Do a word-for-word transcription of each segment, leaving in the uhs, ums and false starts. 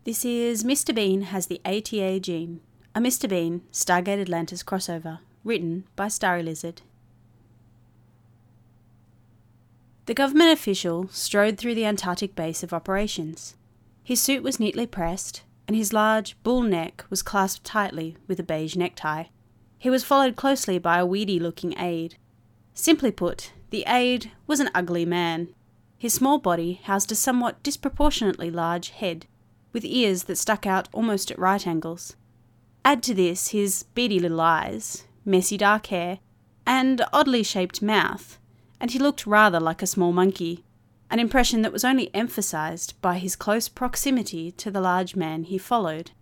This is Mister Bean Has the A T A Gene, a Mister Bean Stargate Atlantis crossover, written by Starry Lizard. The government official strode through the Antarctic base of operations. His suit was neatly pressed, and his large bull neck was clasped tightly with a beige necktie. He was followed closely by a weedy-looking aide. Simply put, the aide was an ugly man. His small body housed a somewhat disproportionately large head, with ears that stuck out almost at right angles. Add to this his beady little eyes, messy dark hair, and oddly shaped mouth, and he looked rather like a small monkey, an impression that was only emphasised by his close proximity to the large man he followed.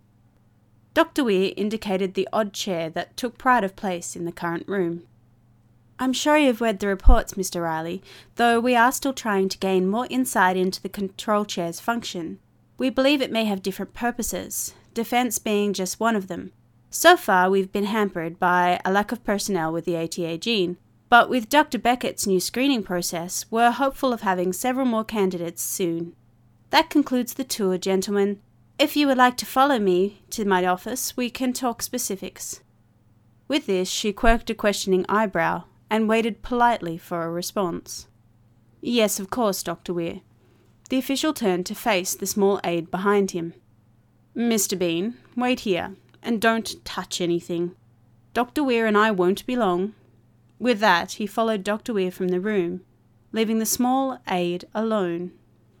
Doctor Weir indicated the odd chair that took pride of place in the current room. "I'm sure you've read the reports, Mister Riley, though we are still trying to gain more insight into the control chair's function. We believe it may have different purposes, defence being just one of them. So far we've been hampered by a lack of personnel with the A T A gene, but with Doctor Beckett's new screening process, we're hopeful of having several more candidates soon. That concludes the tour, gentlemen. If you would like to follow me to my office, we can talk specifics." With this, she quirked a questioning eyebrow and waited politely for a response. "Yes, of course, Doctor Weir." The official turned to face the small aide behind him. "Mister Bean, wait here, and don't touch anything. Doctor Weir and I won't be long." With that, he followed Doctor Weir from the room, leaving the small aide alone.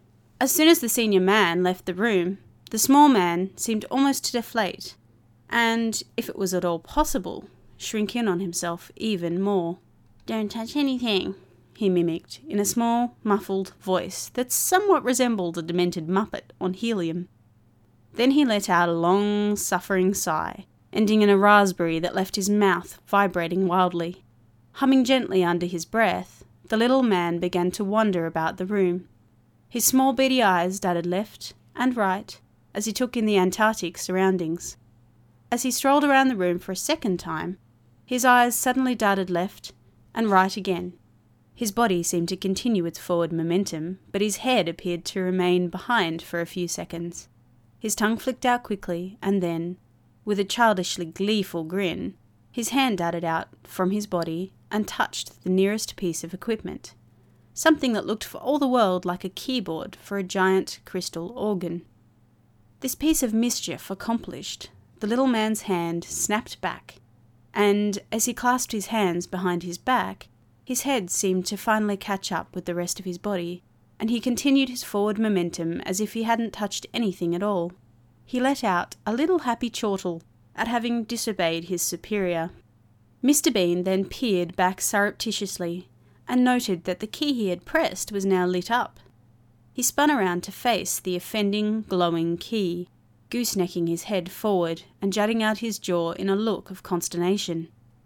As soon as the senior man left the room, the small man seemed almost to deflate, and, if it was at all possible, shrink in on himself even more. "Don't touch anything," he mimicked, in a small, muffled voice that somewhat resembled a demented Muppet on helium. Then he let out a long, suffering sigh, ending in a raspberry that left his mouth vibrating wildly. Humming gently under his breath, the little man began to wander about the room. His small beady eyes darted left and right as he took in the Antarctic surroundings. As he strolled around the room for a second time, his eyes suddenly darted left and right again. His body seemed to continue its forward momentum, but his head appeared to remain behind for a few seconds. His tongue flicked out quickly, and then, with a childishly gleeful grin, his hand darted out from his body and touched the nearest piece of equipment, something that looked for all the world like a keyboard for a giant crystal organ. This piece of mischief accomplished, the little man's hand snapped back, and as he clasped his hands behind his back, his head seemed to finally catch up with the rest of his body, and he continued his forward momentum as if he hadn't touched anything at all. He let out a little happy chortle at having disobeyed his superior. Mister Bean then peered back surreptitiously, and noted that the key he had pressed was now lit up. He spun around to face the offending, glowing key, goosenecking his head forward and jutting out his jaw in a look of consternation.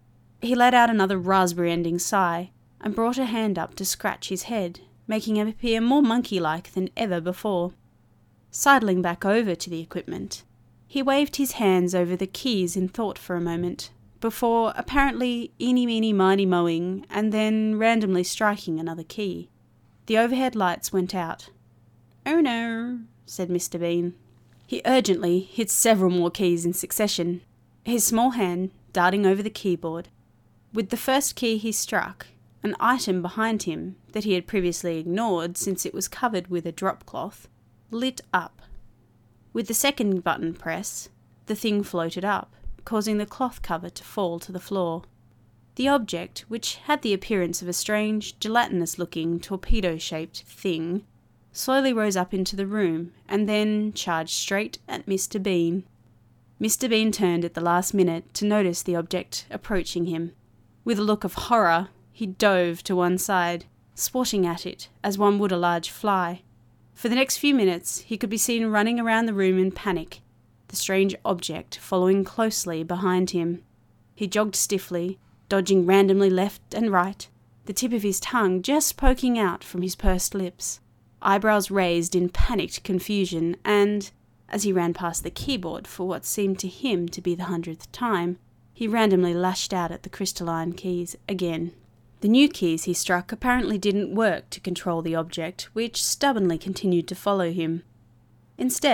He let out another raspberry-ending sigh, and brought a hand up to scratch his head, making him appear more monkey-like than ever before. Sidling back over to the equipment, he waved his hands over the keys in thought for a moment, before apparently eeny-meeny-miny-moeing and then randomly striking another key. The overhead lights went out. "Oh no," said Mister Bean. He urgently hit several more keys in succession, his small hand darting over the keyboard. With the first key he struck, an item behind him, that he had previously ignored since it was covered with a drop cloth, lit up. With the second button press, the thing floated up, causing the cloth cover to fall to the floor. The object, which had the appearance of a strange, gelatinous-looking, torpedo-shaped thing, slowly rose up into the room and then charged straight at Mister Bean. Mister Bean turned at the last minute to notice the object approaching him. With a look of horror, he dove to one side, swatting at it as one would a large fly. For the next few minutes, he could be seen running around the room in panic, the strange object following closely behind him. He jogged stiffly, dodging randomly left and right, the tip of his tongue just poking out from his pursed lips, eyebrows raised in panicked confusion, and, as he ran past the keyboard for what seemed to him to be the hundredth time, he randomly lashed out at the crystalline keys again. The new keys he struck apparently didn't work to control the object, which stubbornly continued to follow him. Instead,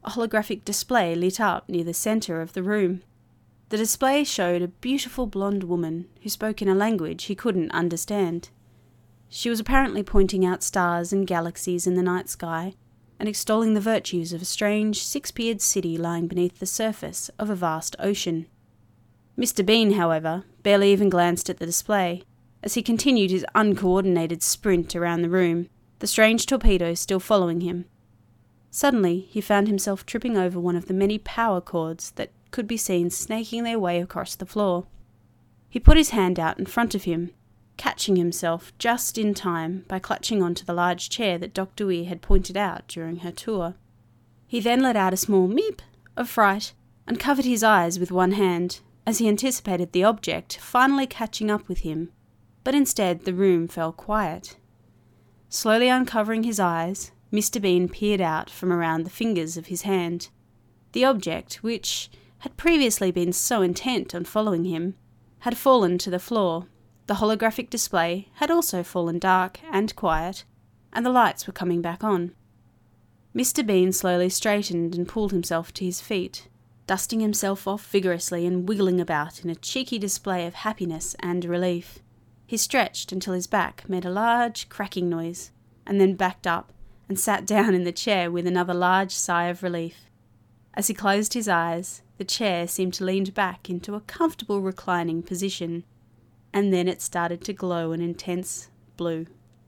a holographic display lit up near the centre of the room. The display showed a beautiful blonde woman who spoke in a language he couldn't understand. She was apparently pointing out stars and galaxies in the night sky and extolling the virtues of a strange six-piered city lying beneath the surface of a vast ocean. Mister Bean, however, barely even glanced at the display, as he continued his uncoordinated sprint around the room, the strange torpedo still following him. Suddenly, he found himself tripping over one of the many power cords that could be seen snaking their way across the floor. He put his hand out in front of him, catching himself just in time by clutching onto the large chair that Doctor Weir had pointed out during her tour. He then let out a small meep of fright and covered his eyes with one hand, as he anticipated the object finally catching up with him, but instead the room fell quiet. Slowly uncovering his eyes, Mister Bean peered out from around the fingers of his hand. The object, which had previously been so intent on following him, had fallen to the floor. The holographic display had also fallen dark and quiet, and the lights were coming back on. Mister Bean slowly straightened and pulled himself to his feet, dusting himself off vigorously and wiggling about in a cheeky display of happiness and relief. He stretched until his back made a large cracking noise, and then backed up and sat down in the chair with another large sigh of relief. As he closed his eyes, the chair seemed to lean back into a comfortable reclining position, and then it started to glow an intense blue.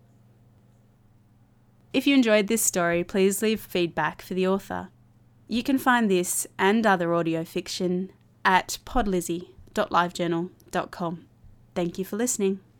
If you enjoyed this story, please leave feedback for the author. You can find this and other audio fiction at podlizzie dot livejournal dot com. Thank you for listening.